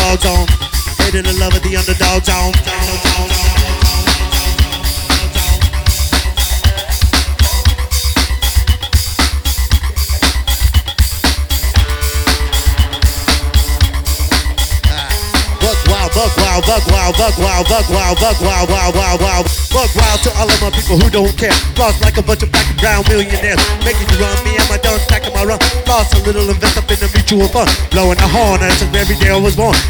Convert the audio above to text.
underdog zone. Hating the love of the underdog zone. Buck wild, buck wild, buck wild, buck wild, buck wild, wild, wild, wild. Buck wild to all of my people who don't care. Lost like a bunch of black and brown millionaires. Making you run, me and my dog stacking my run. Lost a little, invest up in the mutual fund. Blowing the horn as if every day I was born.